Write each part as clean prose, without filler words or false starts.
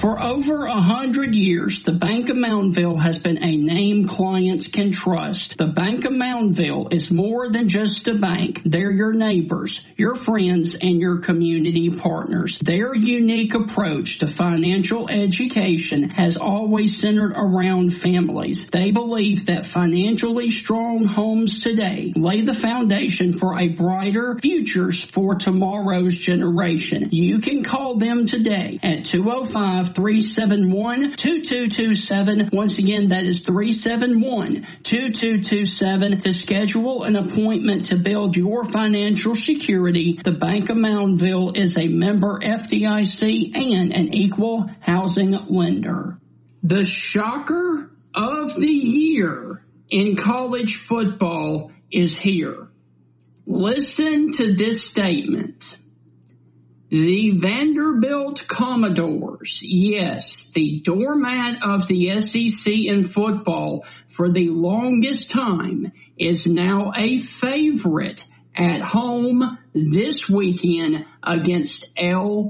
For over 100 years, the Bank of Mountainville has been a name clients can trust. The Bank of Mountainville is more than just a bank. They're your neighbors, your friends, and your community partners. Their unique approach to financial education has always centered around families. They believe that financially strong homes today lay the foundation for a brighter futures for tomorrow's generation. You can call them today at 205-371-2227. Once again, that is 371-2227 to schedule an appointment to build your financial security. The Bank of Mountainville is a member FDIC and an equal housing lender. The shocker of the year in college football is here. Listen to this statement. The Vanderbilt Commodores, yes, the doormat of the SEC in football for the longest time, is now a favorite at home this weekend against LSU.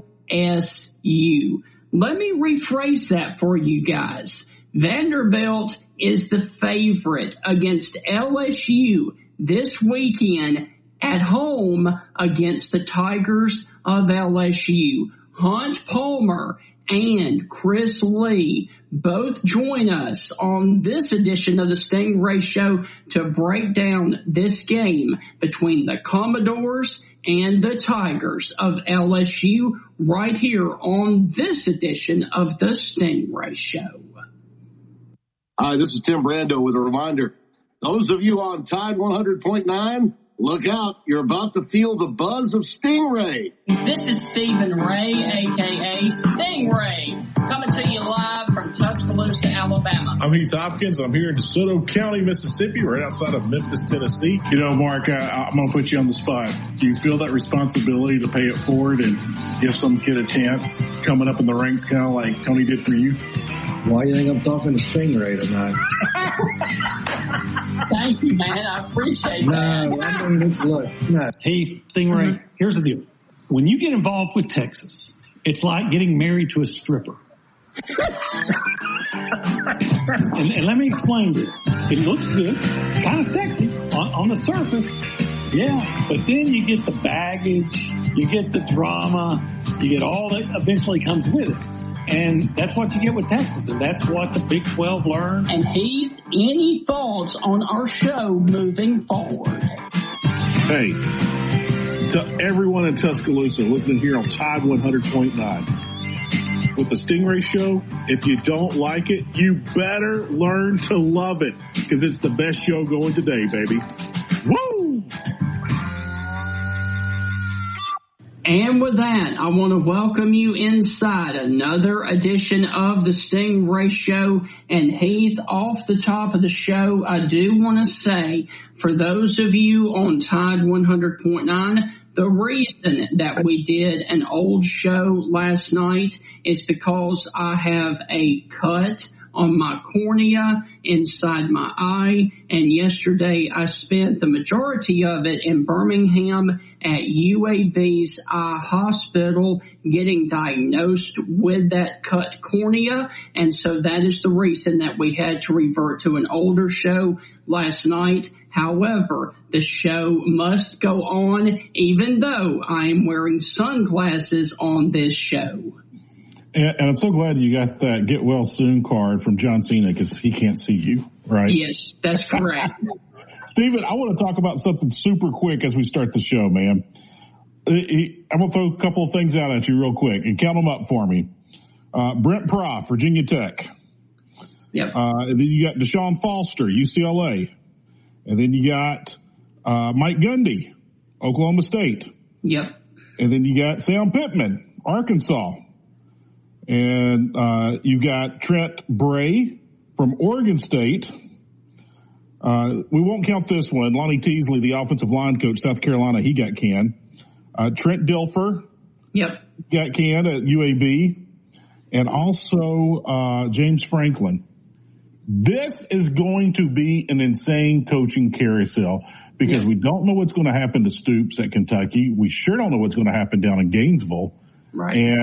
Let me rephrase that for you guys. Vanderbilt is the favorite against LSU this weekend at home against the Tigers of LSU. Hunt Palmer and Chris Lee both join us on this edition of the Stingray Show to break down this game between the Commodores and the Tigers of LSU right here on this edition of the Stingray Show. Hi, this is Tim Brando with a reminder. Those of you on Tide 100.9, look out. You're about to feel the buzz of Stingray. This is Stephen Ray, a.k.a. Stingray, coming to you live from Tuscaloosa, Alabama. I'm Heath Hopkins. I'm here in DeSoto County, Mississippi, right outside of Memphis, Tennessee. You know, Mark, I'm going to put you on the spot. Do you feel that responsibility to pay it forward and give some kid a chance coming up in the ranks, kind of like Tony did for you? Why do you think I'm talking to Stingray tonight? Thank you, man. I appreciate that. No, I mean, look, no. Hey, Stingray, here's the deal. When you get involved with Texas, it's like getting married to a stripper. and let me explain this. It looks good, kind of sexy on the surface. Yeah, but then you get the baggage, you get the drama, you get all that eventually comes with it. And that's what you get with Texas, and that's what the Big 12 learned. And Heath, any thoughts on our show moving forward? Hey, to everyone in Tuscaloosa listening here on Tide 100.9. With the Stingray Show, if you don't like it, you better learn to love it, because it's the best show going today, baby. Woo! And with that, I want to welcome you inside another edition of the Stingray Show. And Heath, off the top of the show, I do want to say, for those of you on Tide 100.9, the reason that we did an old show last night is because I have a cut on my cornea inside my eye, and yesterday I spent the majority of it in Birmingham at UAB's eye hospital getting diagnosed with that cut cornea, and so that is the reason that we had to revert to an older show last night. However, the show must go on even though I am wearing sunglasses on this show. And I'm so glad you got that get well soon card from John Cena, because he can't see you, right? Yes, that's correct. Steven, I want to talk about something super quick as we start the show, man. I'm going to throw a couple of things out at you real quick and count them up for me. Brent Proff, Virginia Tech. Yep. And then you got Deshaun Foster, UCLA. And then you got Mike Gundy, Oklahoma State. Yep. And then you got Sam Pittman, Arkansas. And you got Trent Bray from Oregon State. We won't count this one. Lonnie Teasley, the offensive line coach, South Carolina, he got canned. Trent Dilfer. Yep. Got canned at UAB. And also James Franklin. This is going to be an insane coaching carousel, because we don't know what's going to happen to Stoops at Kentucky. We sure don't know what's going to happen down in Gainesville. Right. And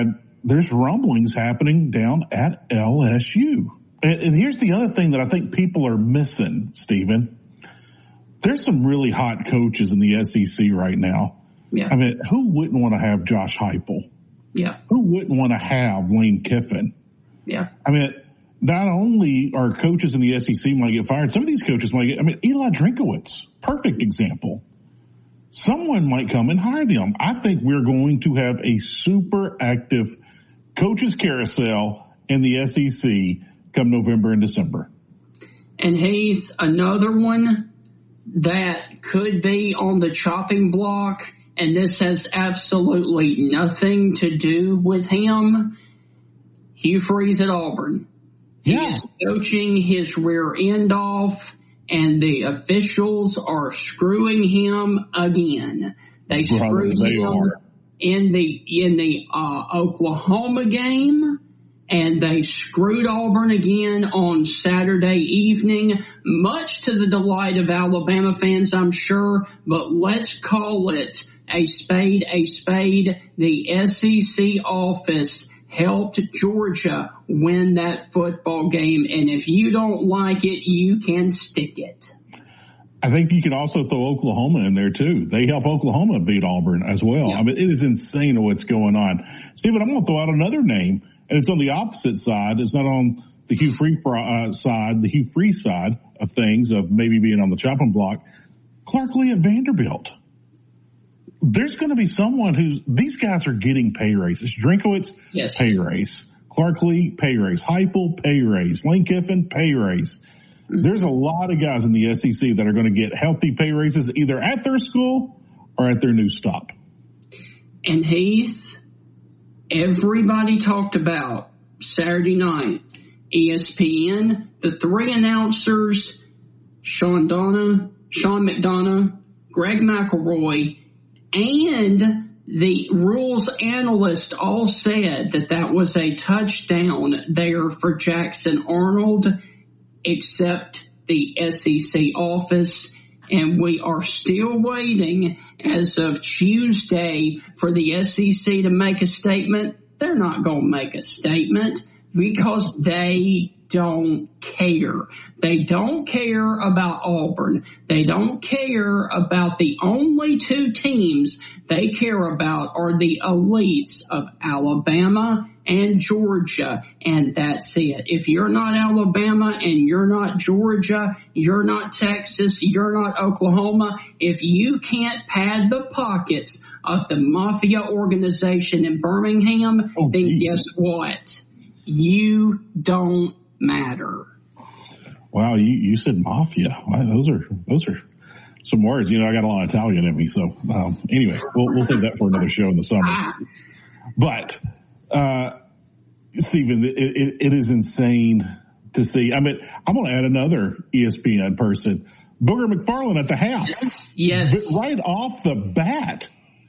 there's rumblings happening down at LSU. And here's the other thing that I think people are missing, Stephen. There's some really hot coaches in the SEC right now. Yeah. I mean, who wouldn't want to have Josh Heupel? Yeah. Who wouldn't want to have Lane Kiffin? Yeah. I mean, not only are coaches in the SEC might get fired, some of these coaches might get, Eli Drinkowitz, perfect example. Someone might come and hire them. I think we're going to have a super active coaches carousel in the SEC come November and December. And he's another one that could be on the chopping block, and this has absolutely nothing to do with him. Hugh Freeze at Auburn. Yeah. He is coaching his rear end off, and the officials are screwing him again. They screwed him in the Oklahoma game, and they screwed Auburn again on Saturday evening, much to the delight of Alabama fans, I'm sure, but let's call it a spade a spade. The SEC office helped Georgia win that football game, and if you don't like it, you can stick it. I think you can also throw Oklahoma in there too. They help Oklahoma beat Auburn as well. Yeah. I mean, it is insane what's going on. Stephen, I'm going to throw out another name, and it's on the opposite side. It's not on the Hugh Freeze side of things, of maybe being on the chopping block. Clark Lee at Vanderbilt. There's going to be someone these guys are getting pay raises. Drinkowitz, yes. Pay raise. Clark Lee, pay raise. Heupel, pay raise. Lane Kiffin, pay raise. Mm-hmm. There's a lot of guys in the SEC that are going to get healthy pay raises either at their school or at their new stop. And Heath, everybody talked about Saturday night, ESPN, the three announcers, Sean McDonough, Greg McElroy, and the rules analyst all said that was a touchdown there for Jackson Arnold, except the SEC office. And we are still waiting as of Tuesday for the SEC to make a statement. They're not going to make a statement because they don't care. They don't care about Auburn. They don't care about the only two teams they care about are the elites of Alabama and Georgia, and that's it. If you're not Alabama and you're not Georgia, you're not Texas, you're not Oklahoma, if you can't pad the pockets of the mafia organization in Birmingham, then guess what? You don't matter. Wow, you said mafia. Wow, those are some words. I got a lot of Italian in me. So anyway, we'll save that for another show in the summer. But Stephen, it is insane to see. I mean, I'm going to add another ESPN person, Booger McFarland at the half. Yes. But right off the bat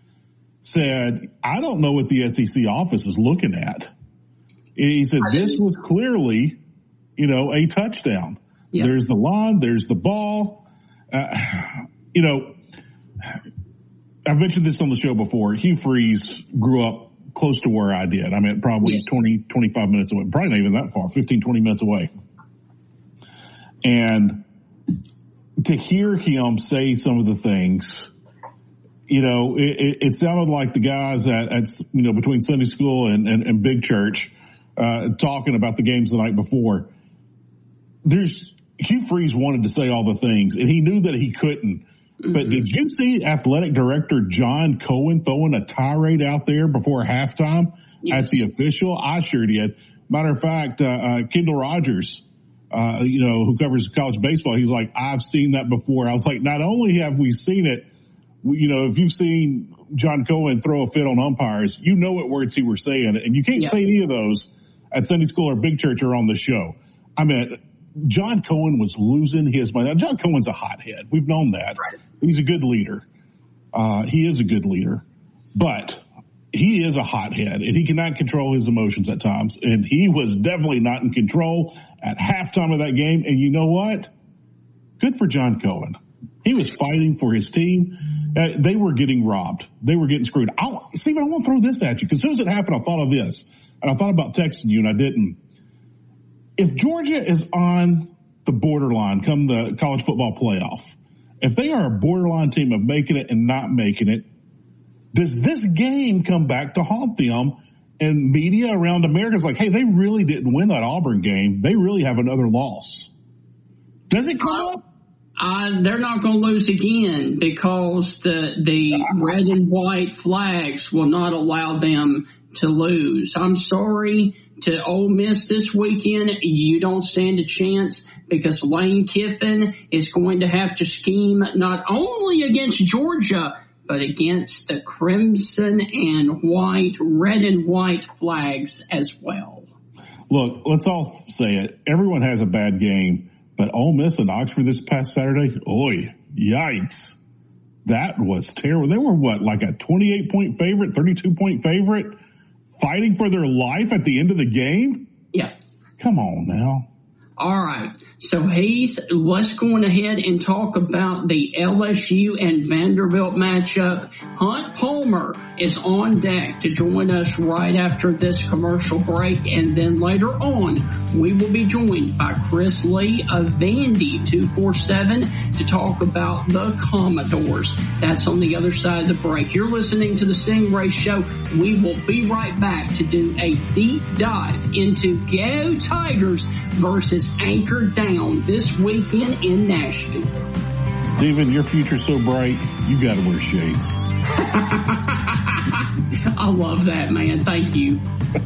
said, I don't know what the SEC office is looking at. He said this was clearly, a touchdown. Yeah. There's the line, there's the ball. I've mentioned this on the show before. Hugh Freeze grew up close to where I did. I mean, probably 20, 25 minutes away. Probably not even that far, 15, 20 minutes away. And to hear him say some of the things, it sounded like the guys at between Sunday school and big church, talking about the games the night before. Hugh Freeze wanted to say all the things, and he knew that he couldn't. Mm-hmm. But did you see athletic director John Cohen throwing a tirade out there before halftime at the official? I sure did. Matter of fact, Kendall Rogers, who covers college baseball, he's like, I've seen that before. I was like, not only have we seen it, if you've seen John Cohen throw a fit on umpires, you know what words he was saying, and you can't say any of those at Sunday school or big church or on the show. I mean, John Cohen was losing his mind. Now, John Cohen's a hothead. We've known that. Right. He's a good leader. He is a good leader, but he is a hothead, and he cannot control his emotions at times. And he was definitely not in control at halftime of that game. And you know what? Good for John Cohen. He was fighting for his team. They were getting robbed. They were getting screwed. Stephen, I want to throw this at you because as soon as it happened, I thought of this. and I thought about texting you and I didn't. If Georgia is on the borderline come the college football playoff, if they are a borderline team of making it and not making it, does this game come back to haunt them? And media around America is like, hey, they really didn't win that Auburn game. They really have another loss. Does it come up? They're not going to lose again because the red and white flags will not allow them to lose. I'm sorry to Ole Miss this weekend. You don't stand a chance because Lane Kiffin is going to have to scheme not only against Georgia, but against the crimson and white, red and white flags as well. Look, let's all say it. Everyone has a bad game. But Ole Miss and Oxford this past Saturday, yikes. That was terrible. They were like a 28-point favorite, 32-point favorite, fighting for their life at the end of the game? Yeah. Come on now. All right. So, Heath, let's go on ahead and talk about the LSU and Vanderbilt matchup. Hunt Palmer is on deck to join us right after this commercial break. And then later on, we will be joined by Chris Lee of Vandy 247 to talk about the Commodores. That's on the other side of the break. You're listening to the Stingray Show. We will be right back to do a deep dive into Go Tigers versus Anchor Down this weekend in Nashville. Steven, your future's so bright, you got to wear shades. I love that, man. Thank you.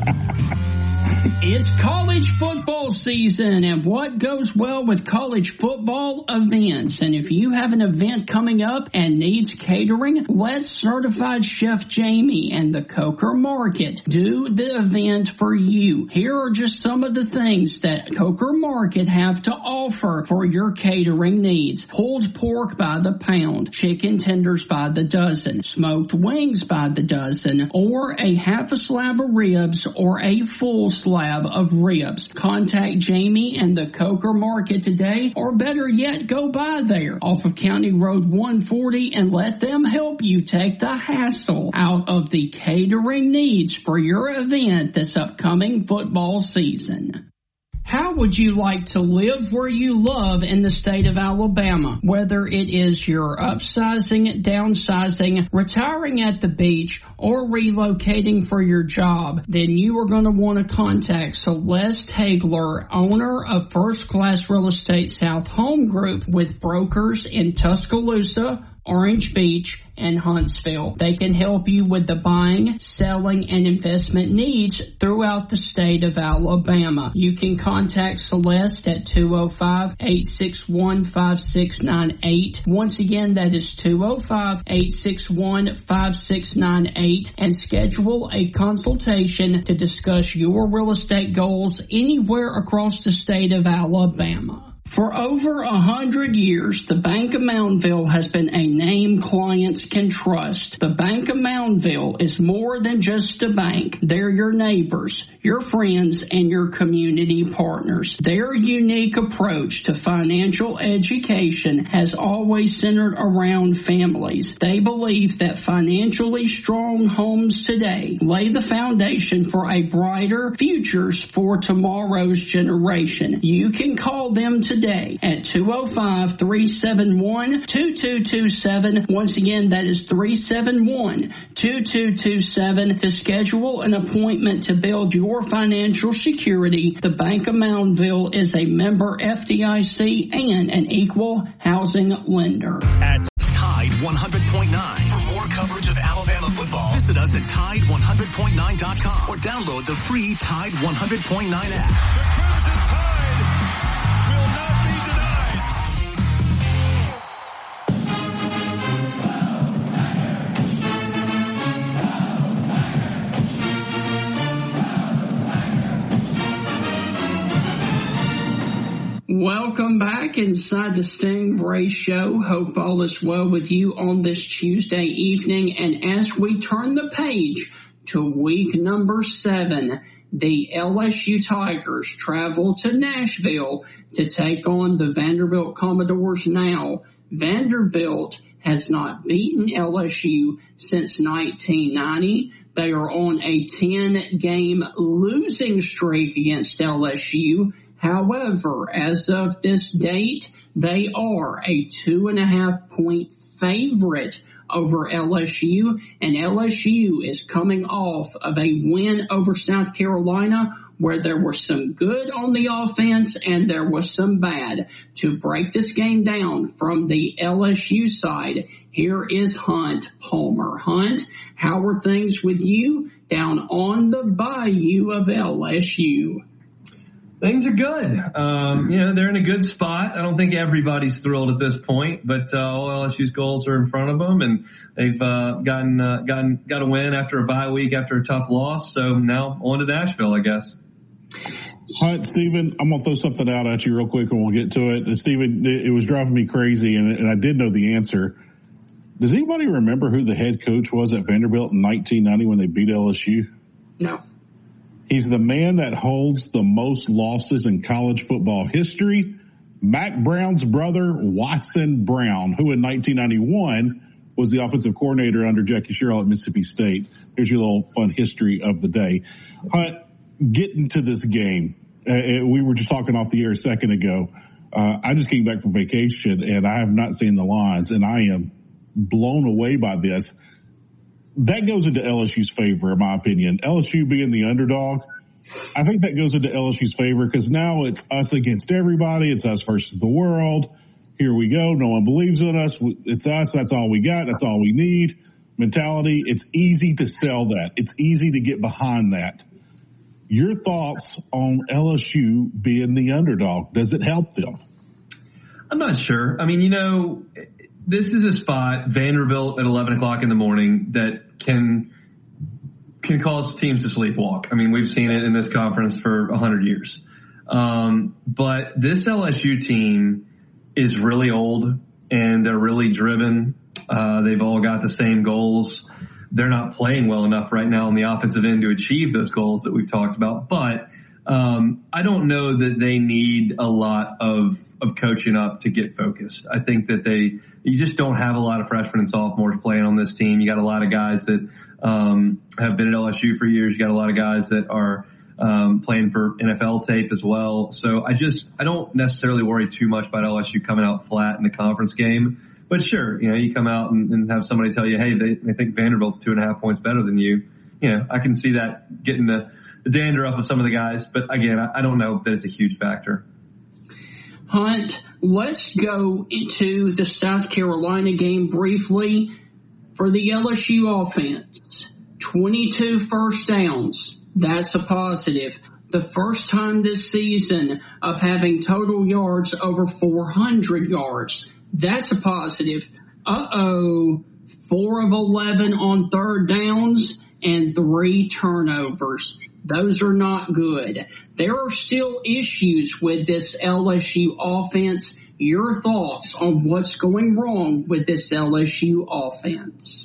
It's college football season, and what goes well with college football events? And if you have an event coming up and needs catering, let Certified Chef Jamie and the Coker Market do the event for you. Here are just some of the things that Coker Market have to offer for your catering needs. Pulled pork by the pound, chicken tenders by the dozen, smoked wings by the dozen, or a half a slab of ribs or a full slab of ribs. Contact Jamie and the Coker Market today, or better yet, go by there off of County Road 140 and let them help you take the hassle out of the catering needs for your event this upcoming football season. How would you like to live where you love in the state of Alabama? Whether it is you're upsizing, downsizing, retiring at the beach, or relocating for your job, then you are going to want to contact Celeste Hagler, owner of First Class Real Estate South Home Group, with brokers in Tuscaloosa, Orange Beach, and Huntsville. They can help you with the buying, selling, and investment needs throughout the state of Alabama. You can contact Celeste at 205-861-5698. Once again, that is 205-861-5698, and schedule a consultation to discuss your real estate goals anywhere across the state of Alabama. For over 100 years, the Bank of Moundville has been a name clients can trust. The Bank of Moundville is more than just a bank. They're your neighbors, your friends, and your community partners. Their unique approach to financial education has always centered around families. They believe that financially strong homes today lay the foundation for a brighter futures for tomorrow's generation. You can call them today at 205-371-2227. Once again, that is 371-2227 to schedule an appointment to build your financial security. The Bank of Moundville is a member FDIC and an equal housing lender. At Tide 100.9. For more coverage of Alabama football, visit us at Tide100.9.com or download the free Tide 100.9 app. The Crimson Tide will not be denied. Welcome back inside the Stingray Show. Hope all is well with you on this Tuesday evening. And as we turn the page to week number 7, the LSU Tigers travel to Nashville to take on the Vanderbilt Commodores now. Vanderbilt has not beaten LSU since 1990. They are on a 10-game losing streak against LSU. However, as of this date, they are a 2.5-point favorite over LSU, and LSU is coming off of a win over South Carolina where there was some good on the offense and there was some bad. To break this game down from the LSU side, here is Hunt Palmer. Hunt, how are things with you down on the bayou of LSU? Things are good. They're in a good spot. I don't think everybody's thrilled at this point, but all LSU's goals are in front of them, and they've got a win after a bye week after a tough loss. So now on to Nashville, I guess. All right, Stephen, I'm going to throw something out at you real quick and we'll get to it. Stephen, it was driving me crazy, and I did know the answer. Does anybody remember who the head coach was at Vanderbilt in 1990 when they beat LSU? No. He's the man that holds the most losses in college football history, Mack Brown's brother, Watson Brown, who in 1991 was the offensive coordinator under Jackie Sherrill at Mississippi State. Here's your little fun history of the day. Hunt, getting to this game, we were just talking off the air a second ago. I just came back from vacation, and I have not seen the lines, and I am blown away by this. That goes into LSU's favor, in my opinion. LSU being the underdog, I think that goes into LSU's favor because now it's us against everybody. It's us versus the world. Here we go. No one believes in us. It's us. That's all we got. That's all we need. Mentality. It's easy to sell that. It's easy to get behind that. Your thoughts on LSU being the underdog? Does it help them? I'm not sure. I mean, this is a spot, Vanderbilt at 11 o'clock in the morning, that can cause teams to sleepwalk. I mean, we've seen it in this conference for 100 years. But this LSU team is really old, and they're really driven. They've all got the same goals. They're not playing well enough right now on the offensive end to achieve those goals that we've talked about. But I don't know that they need a lot of coaching up to get focused. I think that you just don't have a lot of freshmen and sophomores playing on this team. You got a lot of guys that have been at LSU for years. You got a lot of guys that are playing for NFL tape as well. So I don't necessarily worry too much about LSU coming out flat in the conference game. But sure, you come out and have somebody tell you, hey, they think Vanderbilt's 2.5 points better than you. I can see that getting the dander up of some of the guys. But again, I don't know that it's a huge factor. Hunt, let's go into the South Carolina game briefly. For the LSU offense, 22 first downs. That's a positive. The first time this season of having total yards over 400 yards. That's a positive. 4 of 11 on third downs and 3 turnovers. Those are not good. There are still issues with this LSU offense. Your thoughts on what's going wrong with this LSU offense?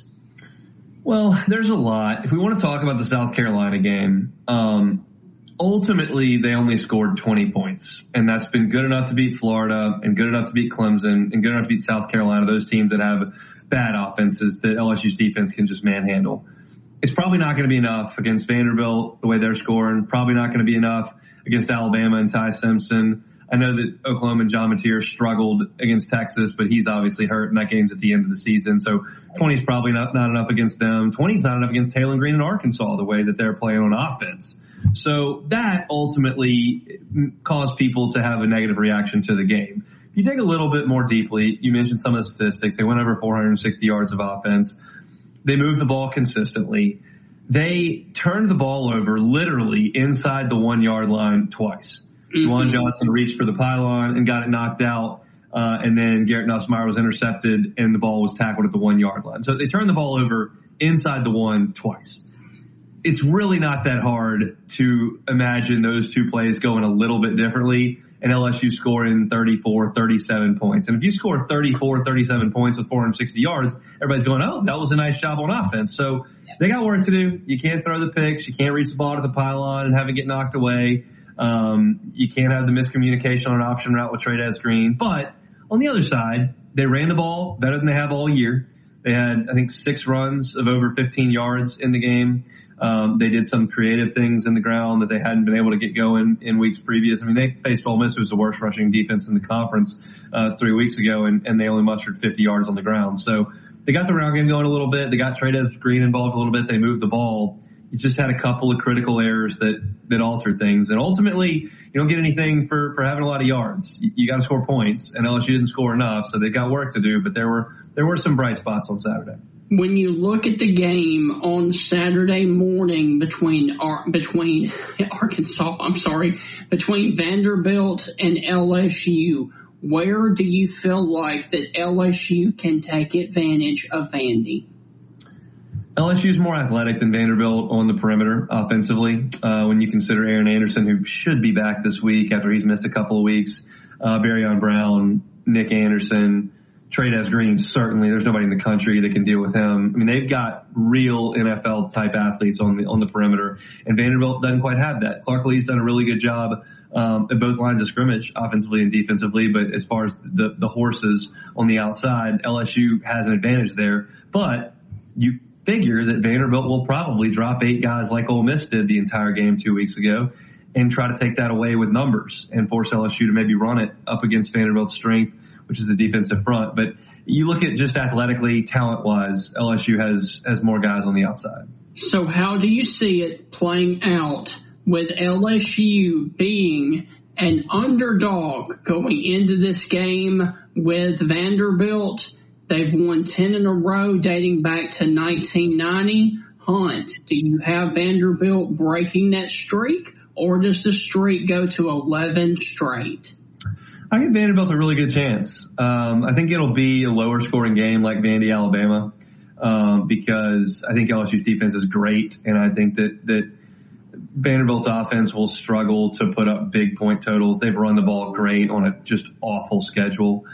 Well, there's a lot. If we want to talk about the South Carolina game, ultimately they only scored 20 points. And that's been good enough to beat Florida and good enough to beat Clemson and good enough to beat South Carolina, those teams that have bad offenses that LSU's defense can just manhandle. It's probably not going to be enough against Vanderbilt, the way they're scoring. Probably not going to be enough against Alabama and Ty Simpson. I know that Oklahoma and John Mateer struggled against Texas, but he's obviously hurt, and that game's at the end of the season. So 20 is probably not enough against them. 20 is not enough against Taylor Green and Arkansas, the way that they're playing on offense. So that ultimately caused people to have a negative reaction to the game. If you dig a little bit more deeply, you mentioned some of the statistics. They went over 460 yards of offense. They moved the ball consistently. They turned the ball over literally inside the 1 yard line twice. Juwan Johnson reached for the pylon and got it knocked out. And then Garrett Nussmeier was intercepted and the ball was tackled at the 1 yard line. So they turned the ball over inside the one twice. It's really not that hard to imagine those two plays going a little bit differently and LSU scoring 34, 37 points. And if you score 34, 37 points with 460 yards, everybody's going, oh, that was a nice job on offense. So they got work to do. You can't throw the picks. You can't reach the ball to the pylon and have it get knocked away. You can't have the miscommunication on an option route with Trey'Dez Green. But on the other side, they ran the ball better than they have all year. They had, I think, 6 runs of over 15 yards in the game. They did some creative things in the ground that they hadn't been able to get going in weeks previous. I mean, they faced Ole Miss, who was the worst rushing defense in the conference 3 weeks ago, and they only mustered 50 yards on the ground. So they got the ground game going a little bit. They got Trey'Dez Green involved a little bit. They moved the ball. You just had a couple of critical errors that altered things. And ultimately, you don't get anything for having a lot of yards. You got to score points, and LSU didn't score enough, so they've got work to do. But there were some bright spots on Saturday. When you look at the game on Saturday morning between Vanderbilt and LSU, where do you feel like that LSU can take advantage of Vandy? LSU is more athletic than Vanderbilt on the perimeter offensively. When you consider Aaron Anderson, who should be back this week after he's missed a couple of weeks, Barryon Brown, Nick Anderson, Trey'Dez Green, certainly there's nobody in the country that can deal with him. I mean, they've got real NFL type athletes on the perimeter, and Vanderbilt doesn't quite have that. Clark Lee's done a really good job at both lines of scrimmage, offensively and defensively, but as far as the horses on the outside, LSU has an advantage there. But you figure that Vanderbilt will probably drop 8 guys like Ole Miss did the entire game 2 weeks ago and try to take that away with numbers and force LSU to maybe run it up against Vanderbilt's strength, which is the defensive front. But you look at just athletically, talent-wise, LSU has more guys on the outside. So how do you see it playing out with LSU being an underdog going into this game with Vanderbilt? They've won 10 in a row dating back to 1990. Hunt, do you have Vanderbilt breaking that streak, or does the streak go to 11 straight? I give Vanderbilt a really good chance. I think it'll be a lower scoring game like Vandy, Alabama, because I think LSU's defense is great, and I think that Vanderbilt's offense will struggle to put up big point totals. They've run the ball great on a just awful schedule.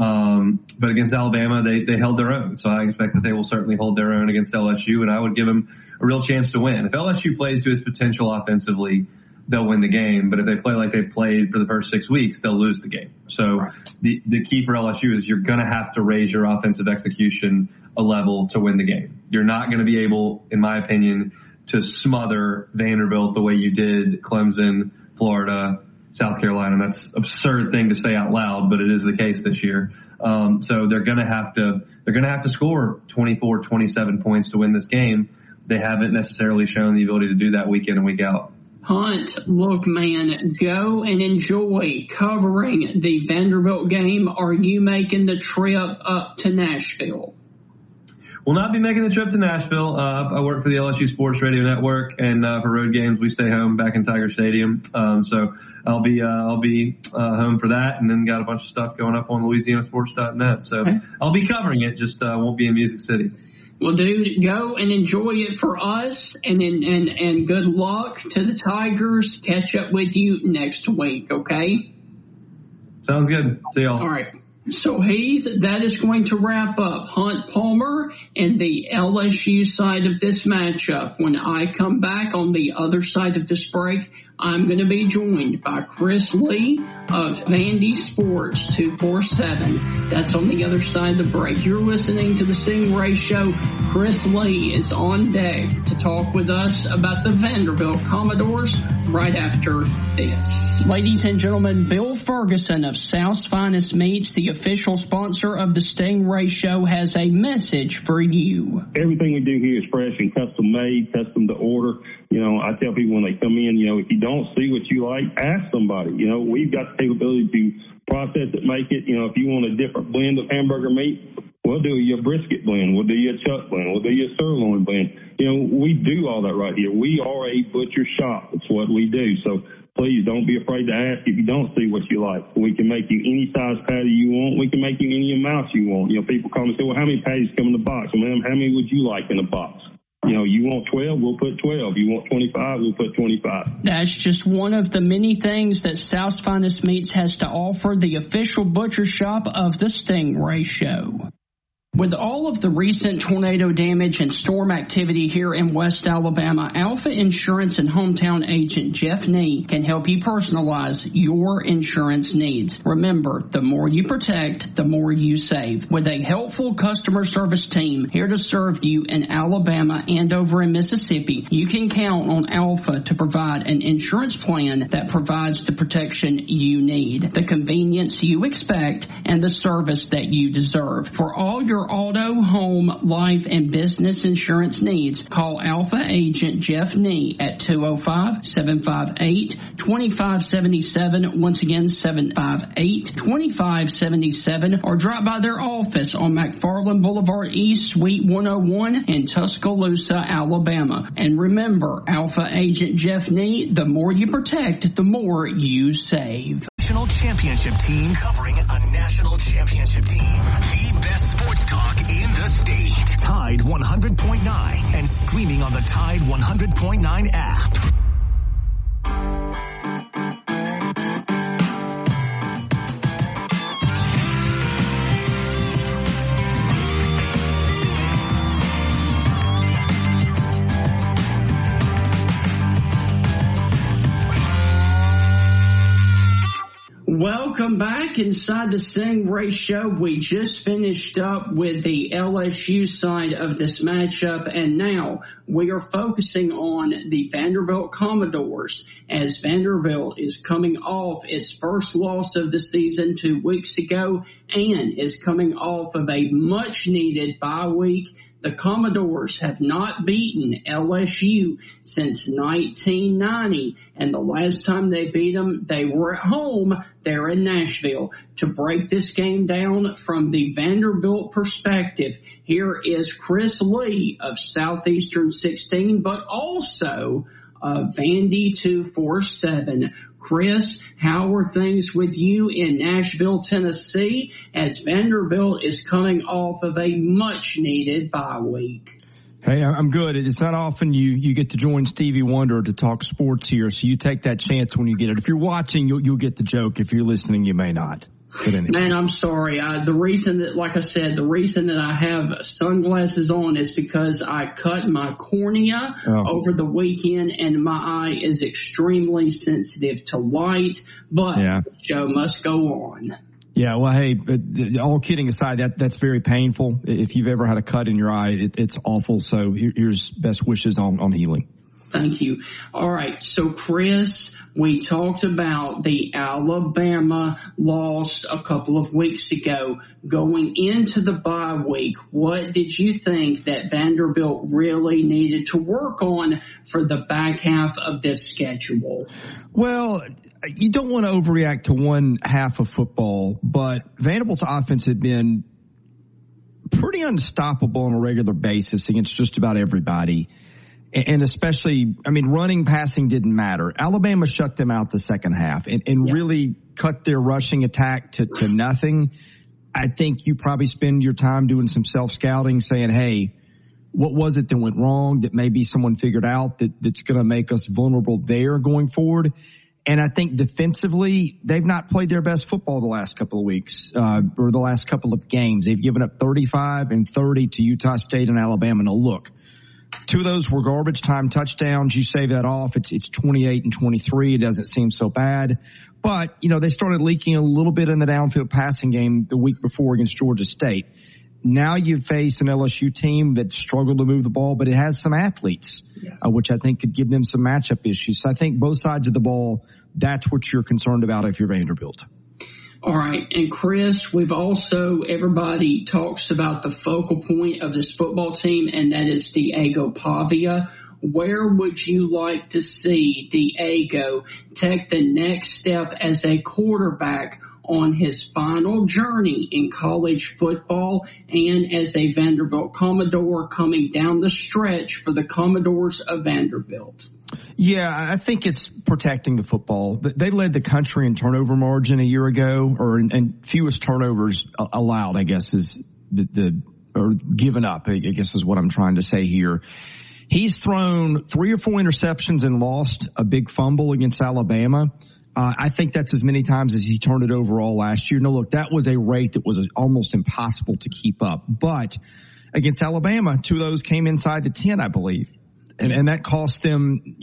But against Alabama, they held their own. So I expect that they will certainly hold their own against LSU, and I would give them a real chance to win. If LSU plays to its potential offensively, they'll win the game. But if they play like they played for the first 6 weeks, they'll lose the game. So right. The key for LSU is you're going to have to raise your offensive execution a level to win the game. You're not going to be able, in my opinion, to smother Vanderbilt the way you did Clemson, Florida, South Carolina. That's an absurd thing to say out loud, but it is the case this year. So they're going to have to score 24, 27 points to win this game. They haven't necessarily shown the ability to do that week in and week out. Hunt, look, man, go and enjoy covering the Vanderbilt game. Are you making the trip up to Nashville? Will not be making the trip to Nashville. I work for the LSU Sports Radio Network, and for road games, we stay home back in Tiger Stadium. So I'll be home for that, and then got a bunch of stuff going up on LouisianaSports.net. So okay. I'll be covering it, just won't be in Music City. Well, dude, go and enjoy it for us, and good luck to the Tigers. Catch up with you next week, okay? Sounds good. See y'all. All right. So that is going to wrap up Hunt Palmer and the LSU side of this matchup. When I come back on the other side of this break, I'm going to be joined by Chris Lee of Vandy Sports 247. That's on the other side of the break. You're listening to the Stingray Show. Chris Lee is on deck to talk with us about the Vanderbilt Commodores right after this. Ladies and gentlemen, Bill Ferguson of South's Finest Meats, the official sponsor of the Stingray Show, has a message for you. Everything we do here is fresh and custom made, custom to order. I tell people when they come in, if you don't see what you like, ask somebody. We've got the capability to process it, make it. If you want a different blend of hamburger meat, we'll do you a brisket blend. We'll do you a chuck blend. We'll do you a sirloin blend. We do all that right here. We are a butcher shop. That's what we do. So please don't be afraid to ask if you don't see what you like. We can make you any size patty you want. We can make you any amount you want. People come and say, well, how many patties come in the box? Well, how many would you like in a box? You want 12, we'll put 12. You want 25, we'll put 25. That's just one of the many things that South's Finest Meats has to offer, the official butcher shop of the Stingray Show. With all of the recent tornado damage and storm activity here in West Alabama, Alpha Insurance and hometown agent Jeff Nee can help you personalize your insurance needs. Remember, the more you protect, the more you save. With a helpful customer service team here to serve you in Alabama and over in Mississippi, you can count on Alpha to provide an insurance plan that provides the protection you need, the convenience you expect, and the service that you deserve. For all your auto, home, life, and business insurance needs, call Alpha agent Jeff Nee at 205-758-2577. Once again, 758-2577, or drop by their office on McFarland Boulevard East, Suite 101 in Tuscaloosa, Alabama. And remember, Alpha agent Jeff Nee, the more you protect, the more you save. National championship team covering a national championship team. The best sports talk in the state. Tide 100.9 and streaming on the Tide 100.9 app. Welcome back inside the Stingray Show. We just finished up with the LSU side of this matchup, and now we are focusing on the Vanderbilt Commodores, as Vanderbilt is coming off its first loss of the season 2 weeks ago and is coming off of a much-needed bye week. The Commodores have not beaten LSU since 1990, and the last time they beat them, they were at home there in Nashville. To break this game down from the Vanderbilt perspective, here is Chris Lee of Southeastern 16, but also Vandy 247. Chris, how are things with you in Nashville, Tennessee, as Vanderbilt is coming off of a much-needed bye week? Hey, I'm good. It's not often you get to join Stevie Wonder to talk sports here, so you take that chance when you get it. If you're watching, you'll get the joke. If you're listening, you may not. Anyway. Man, I'm sorry. The reason that I have sunglasses on is because I cut my cornea over the weekend, and my eye is extremely sensitive to light, but the show must go on. Yeah, well, hey, all kidding aside, that's very painful. If you've ever had a cut in your eye, it's awful. So here's best wishes on healing. Thank you. All right. So, Chris, we talked about the Alabama loss a couple of weeks ago. Going into the bye week, what did you think that Vanderbilt really needed to work on for the back half of this schedule? Well, you don't want to overreact to one half of football, but Vanderbilt's offense had been pretty unstoppable on a regular basis against just about everybody. And especially, running, passing didn't matter. Alabama shut them out the second half and really cut their rushing attack to nothing. I think you probably spend your time doing some self-scouting, saying, hey, what was it that went wrong that maybe someone figured out that's going to make us vulnerable there going forward? And I think defensively, they've not played their best football the last couple of weeks, or the last couple of games. They've given up 35 and 30 to Utah State and Alabama. Now look, 2 of those were garbage time touchdowns. You save that off, it's 28 and 23. It doesn't seem so bad. But, they started leaking a little bit in the downfield passing game the week before against Georgia State. Now you face an LSU team that struggled to move the ball, but it has some athletes, which I think could give them some matchup issues. So I think both sides of the ball, that's what you're concerned about if you're Vanderbilt. All right. And Chris, everybody talks about the focal point of this football team, and that is Diego Pavia. Where would you like to see Diego take the next step as a quarterback on his final journey in college football and as a Vanderbilt Commodore coming down the stretch for the Commodores of Vanderbilt? Yeah, I think it's protecting the football. They led the country in turnover margin a year ago, and fewest turnovers allowed, I guess, is or given up, I guess is what I'm trying to say here. He's thrown 3 or 4 interceptions and lost a big fumble against Alabama. I think that's as many times as he turned it over all last year. No, look, that was a rate that was almost impossible to keep up. But against Alabama, 2 of those came inside the 10, I believe. And that cost them,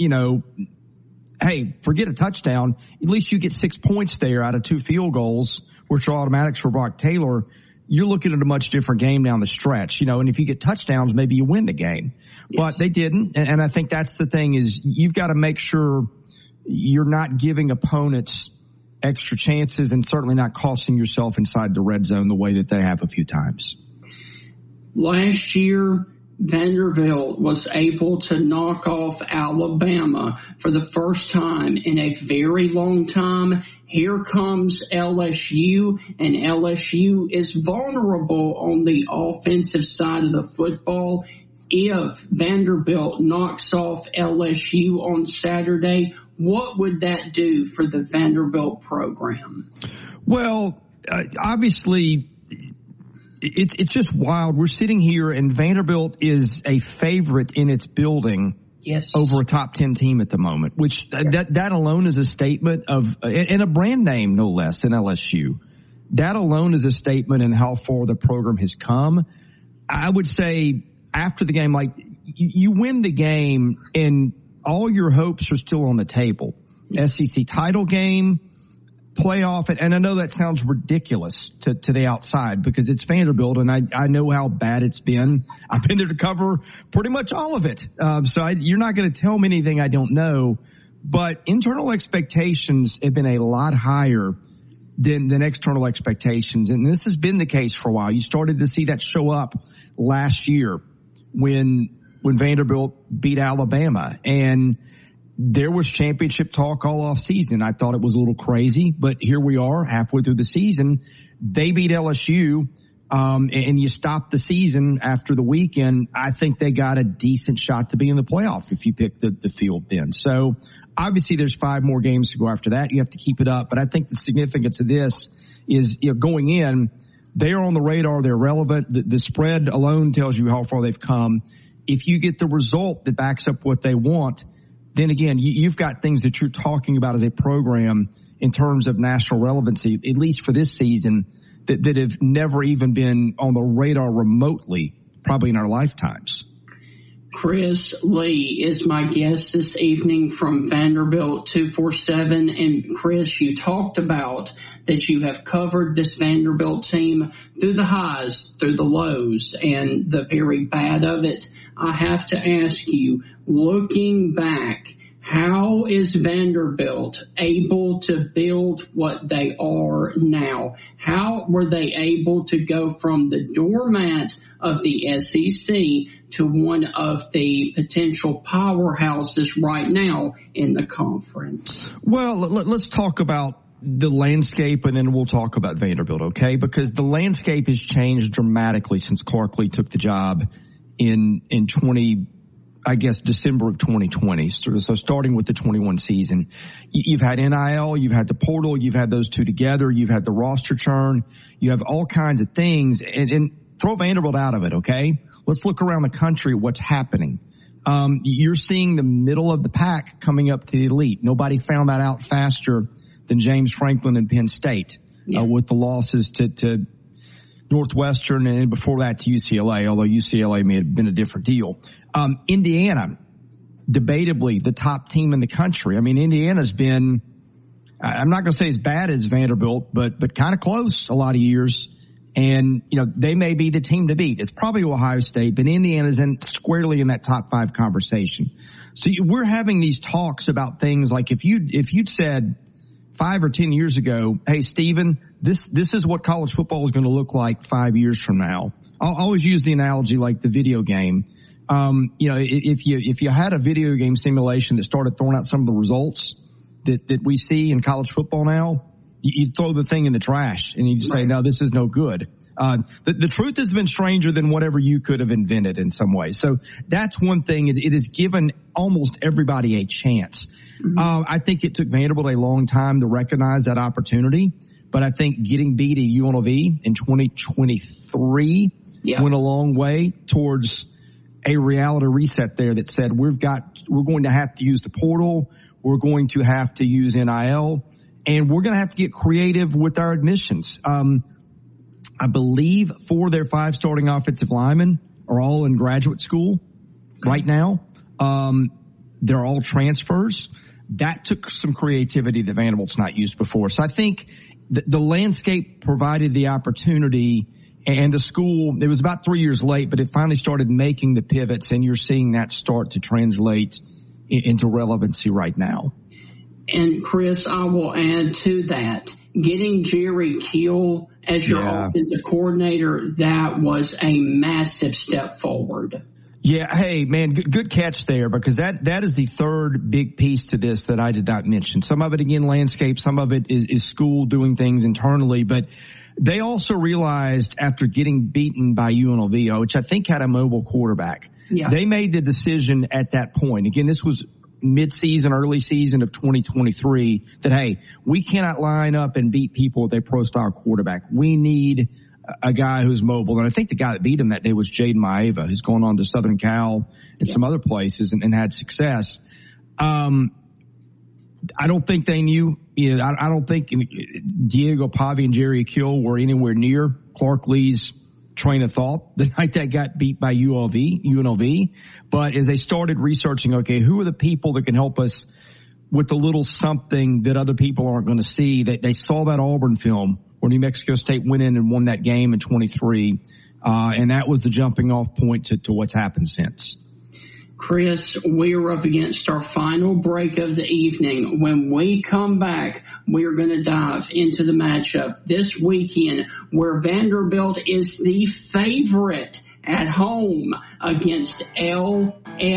hey, forget a touchdown. At least you get 6 points there out of 2 field goals, which are automatics for Brock Taylor. You're looking at a much different game down the stretch, and if you get touchdowns, maybe you win the game. Yes. But they didn't. And I think that's the thing is you've got to make sure you're not giving opponents extra chances and certainly not costing yourself inside the red zone the way that they have a few times. Last year, Vanderbilt was able to knock off Alabama for the first time in a very long time. Here comes LSU, and LSU is vulnerable on the offensive side of the football. If Vanderbilt knocks off LSU on Saturday, what would that do for the Vanderbilt program? Well, obviously, it's just wild. We're sitting here, and Vanderbilt is a favorite in its building. Yes. Over a top 10 team at the moment, which that alone is a statement of, and a brand name no less than LSU. That alone is a statement in how far the program has come. I would say after the game, like you win the game and all your hopes are still on the table. SEC title game, playoff, and I know that sounds ridiculous to the outside because it's Vanderbilt, and I know how bad it's been. I've been there to cover pretty much all of it. You're not going to tell me anything I don't know, but internal expectations have been a lot higher than external expectations, and this has been the case for a while. You started to see that show up last year when Vanderbilt beat Alabama, and there was championship talk all off season. I thought it was a little crazy, but here we are halfway through the season. They beat LSU, and you stop the season after the weekend. I think they got a decent shot to be in the playoff if you pick the field then. So obviously there's 5 more games to go after that. You have to keep it up. But I think the significance of this is, going in, they are on the radar. They're relevant. The spread alone tells you how far they've come. If you get the result that backs up what they want, then again, you've got things that you're talking about as a program in terms of national relevancy, at least for this season, that have never even been on the radar remotely, probably in our lifetimes. Chris Lee is my guest this evening from Vanderbilt 247. And Chris, you talked about that you have covered this Vanderbilt team through the highs, through the lows, and the very bad of it. I have to ask you, looking back, how is Vanderbilt able to build what they are now? How were they able to go from the doormat of the SEC to one of the potential powerhouses right now in the conference? Well, let's talk about the landscape, and then we'll talk about Vanderbilt, okay? Because the landscape has changed dramatically since Clark Lee took the job in December of 2020. So starting with the 21 season, you've had NIL, you've had the portal, you've had those two together, you've had the roster churn, you have all kinds of things, and throw Vanderbilt out of it, okay? Let's look around the country at what's happening. You're seeing the middle of the pack coming up to the elite. Nobody found that out faster than James Franklin and Penn State, with the losses to Northwestern and before that to UCLA, although UCLA may have been a different deal. Indiana, debatably the top team in the country. I mean, Indiana's been, I'm not going to say as bad as Vanderbilt, but kind of close a lot of years. And, they may be the team to beat. It's probably Ohio State, but Indiana's squarely in that top 5 conversation. So we're having these talks about things like if you'd said 5 or 10 years ago, hey, Stephen, this is what college football is going to look like 5 years from now. I'll always use the analogy like the video game. If you had a video game simulation that started throwing out some of the results that we see in college football now, you'd throw the thing in the trash and you'd say, no, this is no good. The truth has been stranger than whatever you could have invented in some way. So that's one thing. It has given almost everybody a chance. Mm-hmm. I think it took Vanderbilt a long time to recognize that opportunity, but I think getting beat at UNLV in 2023 went a long way towards a reality reset there that said we're going to have to use the portal. We're going to have to use NIL. And we're going to have to get creative with our admissions. I believe 4 of their 5 starting offensive linemen are all in graduate school right now. They're all transfers. That took some creativity that Vanderbilt's not used before. So I think the landscape provided the opportunity, and the school, it was about 3 years late, but it finally started making the pivots, and you're seeing that start to translate into relevancy right now. And Chris, I will add to that, getting Jerry Kill as your offensive coordinator, that was a massive step forward. Yeah, hey, man, good catch there, because that is the third big piece to this that I did not mention. Some of it, again, landscape, some of it is school doing things internally, but they also realized after getting beaten by UNLV, which I think had a mobile quarterback, they made the decision at that point. Again, this was mid-season, early season of 2023, that, hey, we cannot line up and beat people with a pro-style quarterback. We need a guy who's mobile. And I think the guy that beat him that day was Jaden Maeva, who's gone on to Southern Cal and some other places and had success. I don't think they knew, I don't think Diego Pavi and Jerry Kill were anywhere near Clark Lee's train of thought the night that got beat by UNLV. But as they started researching, okay, who are the people that can help us with a little something that other people aren't going to see, they saw that Auburn film where New Mexico State went in and won that game in 23. And that was the jumping off point to what's happened since. Chris, we are up against our final break of the evening. When we come back, we are going to dive into the matchup this weekend where Vanderbilt is the favorite at home against LSU.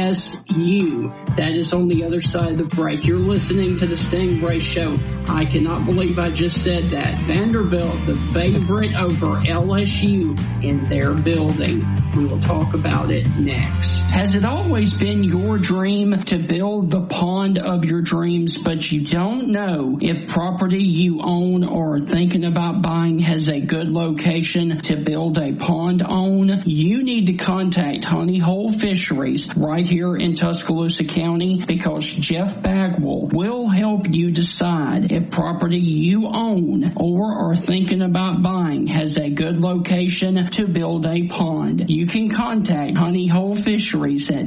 That is on the other side of the break. You're listening to the Stingray Show. I cannot believe I just said that. Vanderbilt, the favorite over LSU in their building. We will talk about it next. Has it always been your dream to build the pond of your dreams, but you don't know if property you own or are thinking about buying has a good location to build a pond on? You need to contact Honey Hole Fisheries right here in Tuscaloosa County, because Jeff Bagwell will help you decide if property you own or are thinking about buying has a good location to build a pond. You can contact Honey Hole Fisheries at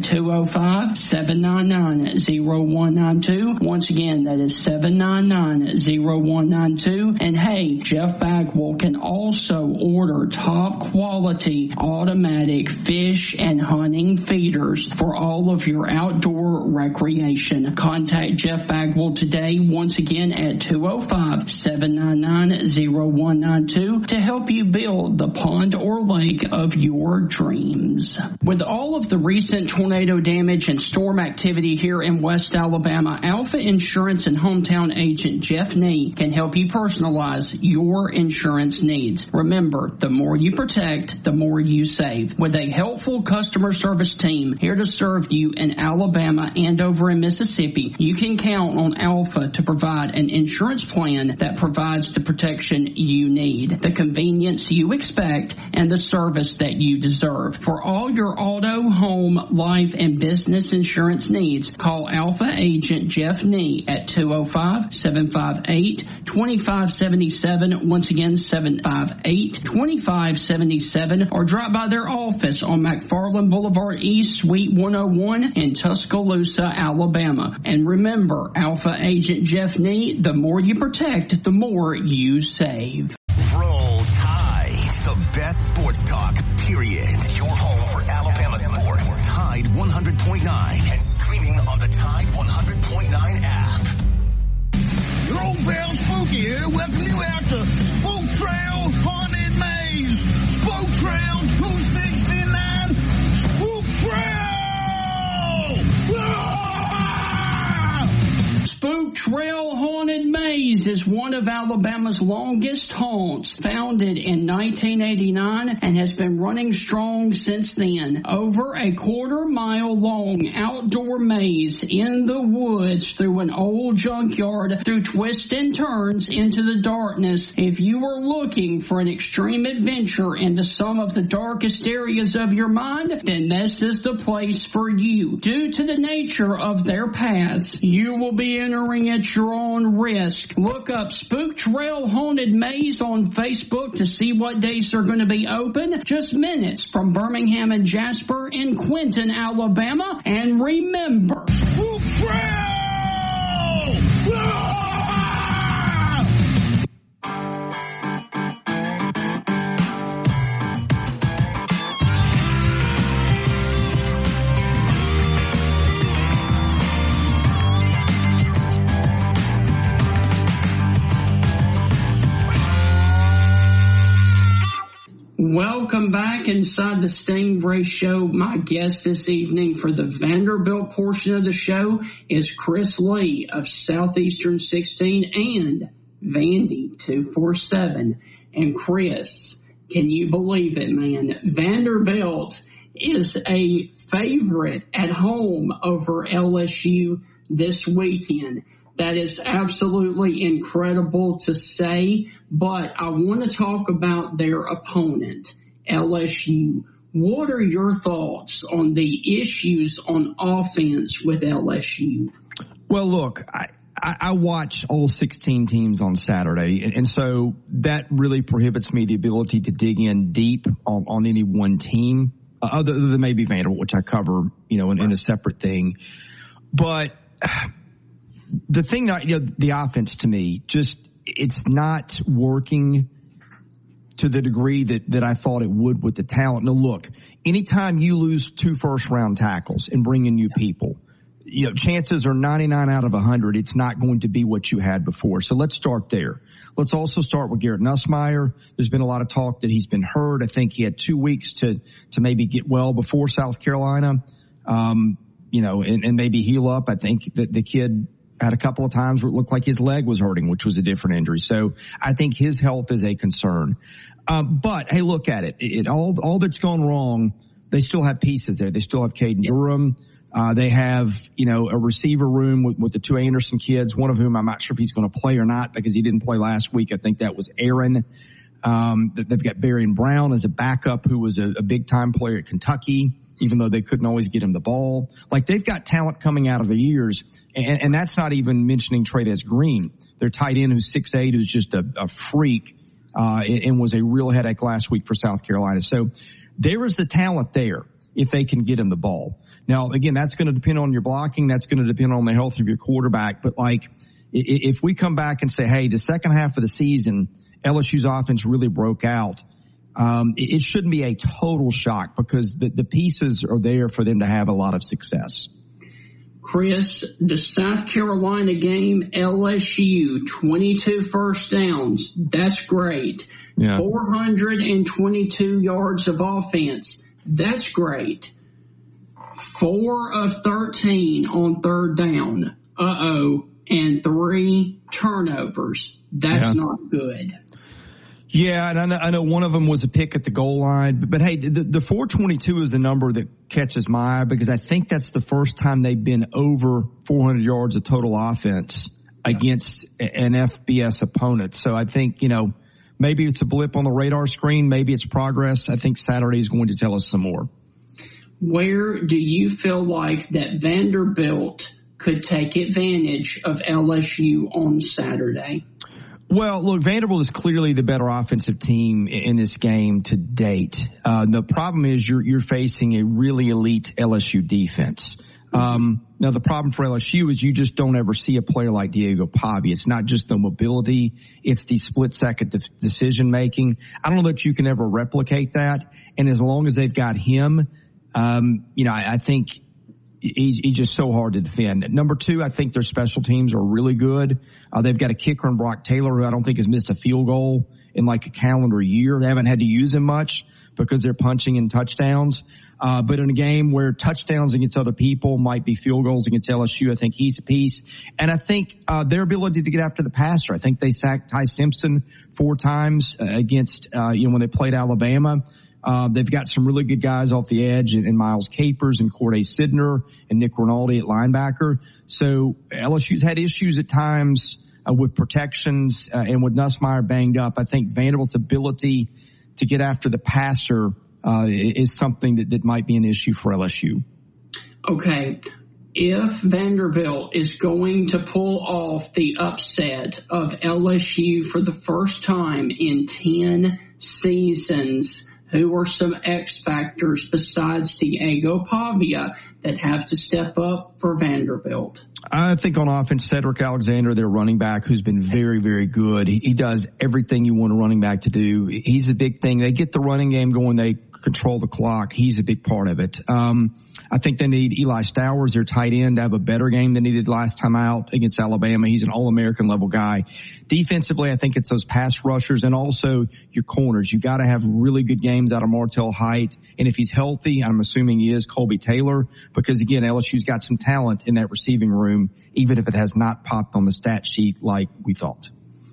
205-799-0192. Once again, that is 799-0192. And hey, Jeff Bagwell can also order top quality automatic fish and hunting feeders for all of your outdoor recreation. Contact Jeff Bagwell today, once again at 205-799-0192 to help you build the pond or lake of your dreams. With all of the recent tornado damage and storm activity here in West Alabama, Alpha Insurance and hometown agent Jeff Nee can help you personalize your insurance needs. Remember, the more you protect, the more you save. With a helpful customer service team here to serve you in Alabama and over in Mississippi, you can count on Alpha to provide an insurance plan that provides the protection you need, the convenience you expect, and the service that you deserve. For all your auto, home, life, and business insurance needs, call Alpha agent Jeff Nee at 205-758-2577. Once again, 758-2577, or drop by their office on McFarland Boulevard East, Suite 101 in Tuscaloosa, Alabama. And remember, Alpha agent Jeff Nee, the more you protect, the more you save. Roll Tide, the best sports talk, period. Your home for Alabama sports. Tide 100.9 and streaming on the Tide 100.9 app. Your old pal Spooky here, welcome you out to Spook Trail Haunted Maze. Spook Trail 269. Spook Trail! Spook Trail Haunted Maze is one of Alabama's longest haunts, founded in 1989 and has been running strong since then. Over a quarter-mile long outdoor maze in the woods through an old junkyard, through twists and turns into the darkness. If you are looking for an extreme adventure into some of the darkest areas of your mind, then this is the place for you. Due to the nature of their paths, you will be entering a at your own risk. Look up Spook Trail Haunted Maze on Facebook to see what days are going to be open. Just minutes from Birmingham and Jasper in Quinton, Alabama. And remember, Spook Trail! Welcome back inside the Stingray Show. My guest this evening for the Vanderbilt portion of the show is Chris Lee of Southeastern 16 and Vandy 247. And Chris, can you believe it, man? Vanderbilt is a favorite at home over LSU this weekend. That is absolutely incredible to say, but I want to talk about their opponent, LSU. What are your thoughts on the issues on offense with LSU? Well, look, I watch all 16 teams on Saturday, and so that really prohibits me the ability to dig in deep on any one team, other than maybe Vanderbilt, which I cover, in a separate thing. But the thing that, the offense to me, just, it's not working to the degree that I thought it would with the talent. Now look, anytime you lose 2 first-round tackles and bring in new people, chances are 99 out of 100 it's not going to be what you had before. So let's start there. Let's also start with Garrett Nussmeier. There's been a lot of talk that he's been hurt. I think he had 2 weeks to maybe get well before South Carolina, and maybe heal up. I think that the kid had a couple of times where it looked like his leg was hurting, which was a different injury. So I think his health is a concern. But hey, look at it. All that's gone wrong, they still have pieces there. They still have Caden Durham. They have, a receiver room with the 2 Anderson kids, one of whom I'm not sure if he's going to play or not because he didn't play last week. I think that was Aaron. They've got Berrien Brown as a backup who was a big time player at Kentucky, even though they couldn't always get him the ball. Like, they've got talent coming out of the years, and that's not even mentioning Trey'Dez Green, their tight end who's 6'8", who's just a freak, and was a real headache last week for South Carolina. So there is the talent there if they can get him the ball. Now, again, that's going to depend on your blocking. That's going to depend on the health of your quarterback. But if we come back and say, hey, the second half of the season, LSU's offense really broke out, it shouldn't be a total shock because the pieces are there for them to have a lot of success. Chris, the South Carolina game, LSU, 22 first downs. That's great. Yeah. 422 yards of offense. That's great. 4 of 13 on third down. And 3 turnovers. That's not good. Yeah, and I know one of them was a pick at the goal line. But hey, the 422 is the number that catches my eye because I think that's the first time they've been over 400 yards of total offense against an FBS opponent. So I think, maybe it's a blip on the radar screen. Maybe it's progress. I think Saturday is going to tell us some more. Where do you feel like that Vanderbilt could take advantage of LSU on Saturday? Well, look, Vanderbilt is clearly the better offensive team in this game to date. The problem is you're facing a really elite LSU defense. Now, the problem for LSU is you just don't ever see a player like Diego Pavia. It's not just the mobility. It's the split-second decision making. I don't know that you can ever replicate that. And as long as they've got him, I think he's just so hard to defend. Number 2, I think their special teams are really good. They've got a kicker in Brock Taylor who I don't think has missed a field goal in like a calendar year. They haven't had to use him much because they're punching in touchdowns. But in a game where touchdowns against other people might be field goals against LSU, I think he's a piece. And I think their ability to get after the passer. I think they sacked Ty Simpson 4 times against, when they played Alabama. They've got some really good guys off the edge in Miles Capers and Corday Sidner and Nick Rinaldi at linebacker. So LSU's had issues at times with protections and with Nussmeier banged up. I think Vanderbilt's ability to get after the passer is something that might be an issue for LSU. Okay. if Vanderbilt is going to pull off the upset of LSU for the first time in 10 seasons, who are some X factors besides Diego Pavia that have to step up for Vanderbilt? I think on offense, Cedric Alexander, their running back, who's been very, very good. He does everything you want a running back to do. He's a big thing. They get the running game going. They control the clock. He's a big part of it. I think they need Eli Stowers, their tight end, to have a better game than he did last time out against Alabama. He's an All-American level guy. Defensively, I think it's those pass rushers and also your corners. You got to have really good games out of Martel Height. And if he's healthy, I'm assuming he is, Colby Taylor, because again, LSU's got some talent in that receiving room, even if it has not popped on the stat sheet like we thought.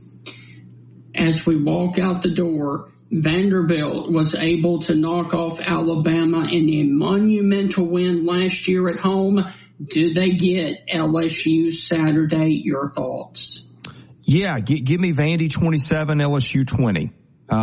As we walk out the door, Vanderbilt was able to knock off Alabama in a monumental win last year at home. Do they get LSU Saturday? Your thoughts? Yeah, give me Vandy 27, LSU 20.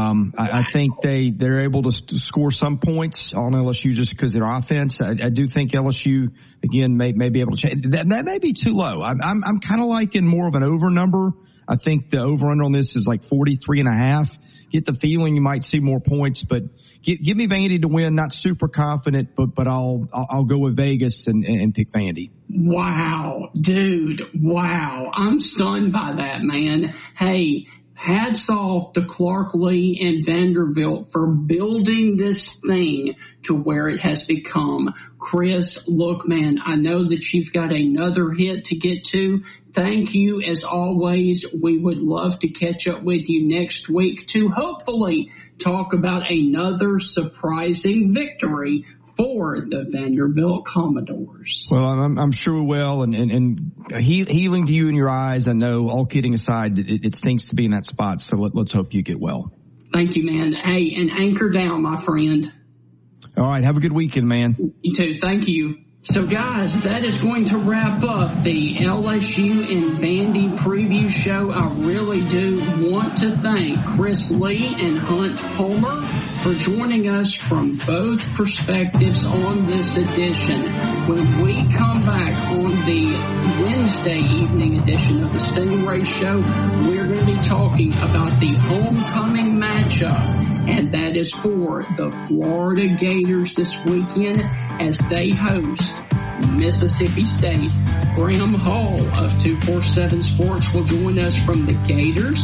I think they're able to score some points on LSU just because their offense. I do think LSU again may be able to change. That may be too low. I'm kind of liking more of an over number. I think the over under on this is like 43.5. Get the feeling you might see more points, but give me Vandy to win. Not super confident, but I'll go with Vegas and pick Vandy. Wow, dude. Wow. I'm stunned by that, man. Hey, hats off to Clark Lee and Vanderbilt for building this thing to where it has become. Chris, look, man, I know that you've got another hit to get to. Thank you, as always. We would love to catch up with you next week to hopefully talk about another surprising victory for the Vanderbilt Commodores. Well, I'm sure we will, and healing to you in your eyes. I know, all kidding aside, it stinks to be in that spot, so let's hope you get well. Thank you, man. Hey, and anchor down, my friend. All right, have a good weekend, man. You too. Thank you. So, guys, that is going to wrap up the LSU and Vandy preview show. I really do want to thank Chris Lee and Hunt Palmer for joining us from both perspectives on this edition. When we come back on the Wednesday evening edition of the Stingray Show, we're going to be talking about the homecoming matchup, and that is for the Florida Gators this weekend as they host Mississippi State. Graham Hall of 247 Sports will join us from the Gators,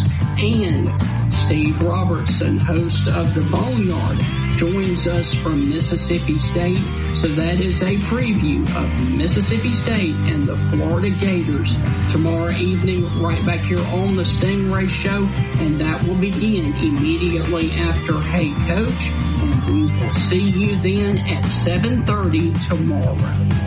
and Steve Robertson, host of The Boneyard, joins us from Mississippi State. So that is a preview of Mississippi State and the Florida Gators tomorrow evening right back here on the Stingray Show, and that will begin immediately after Hey Coach, and we will see you then at 7:30 tomorrow.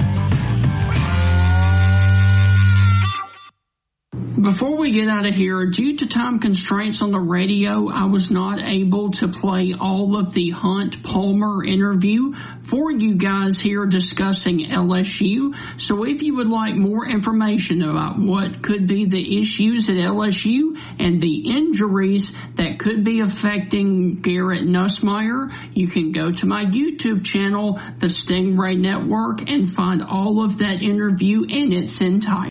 Before we get out of here, due to time constraints on the radio, I was not able to play all of the Hunt Palmer interview for you guys here discussing LSU. So if you would like more information about what could be the issues at LSU and the injuries that could be affecting Garrett Nussmeier, you can go to my YouTube channel, the Stingray Network, and find all of that interview in its entirety.